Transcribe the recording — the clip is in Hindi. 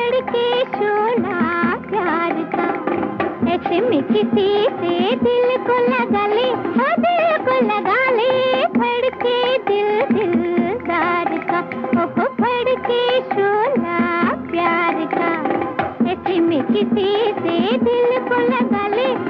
फड़के शोला प्यार का। ऐसे मिचती से दिल को लगा ले, हाँ दिल को लगा ले, फड़के दिल दिलदार का। ओह फड़के शोला प्यार का। ऐसे मिचती से दिल को लगा ले,